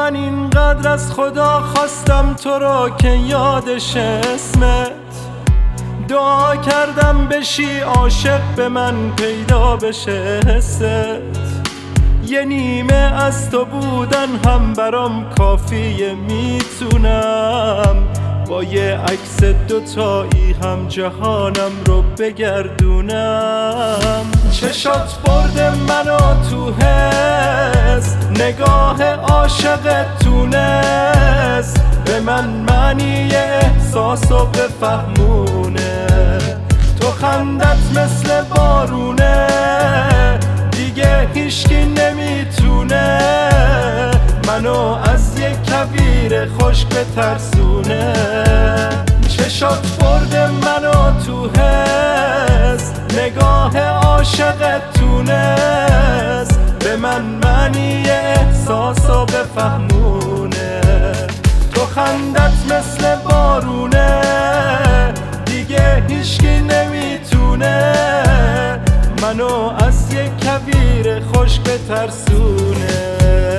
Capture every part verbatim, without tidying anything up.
من اینقدر از خدا خواستم تو را که یادش اسمت، دعا کردم بشی عاشق به من پیدا بشه حست. یه نیمه از تو بودن هم برام کافیه، میتونم با یه عکس دوتایی هم جهانم رو بگردونم. چشات برده منو تو حس، نگاه عاشق تونست به من معنی احساس و بفهمونه. تو خندت مثل بارونه، دیگه هیچکی نمیتونه منو از یک کویر خشک بترسونه. چشات برده منو تو حس، نگاه عاشق تونست به من معنی احساس و بفهمونه. تو خندت مثل بارونه، دیگه هیچکی نمیتونه منو از یک کویر خشک بترسونه.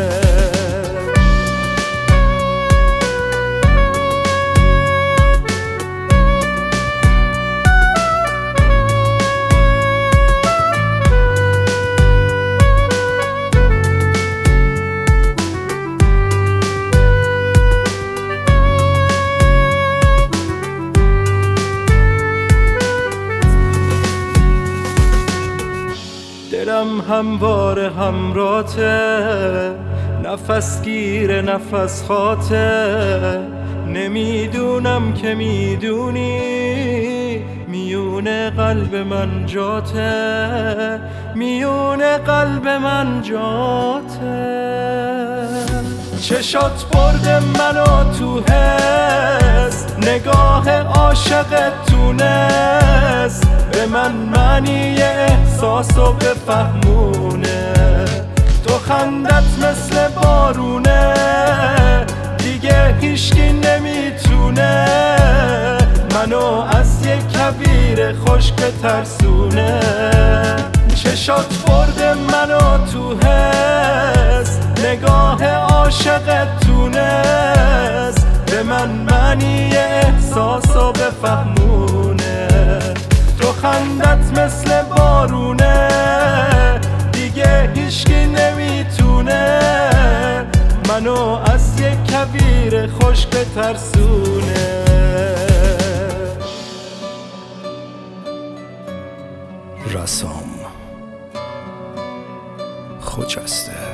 دلم همواره همراته، نفس گیر نفس خاطه. نمیدونم که میدونی میون قلب من جاته، میون قلب من جاته. چشات برده منو تو حس، نگاه عاشق تونست به من معنی احساس و بفهمونه. تو خندت مثل بارونه، دیگه هیچکی نمیتونه منو از یک کویر خشک بترسونه. چشات برده منو تو حس، نگاه عاشق تونست به من معنی احساس و بفهمونه. تو خندت مثل بارونه، دیگه هیچکی نمیتونه منو از یک کویر خشک بترسونه. رسام خجسته.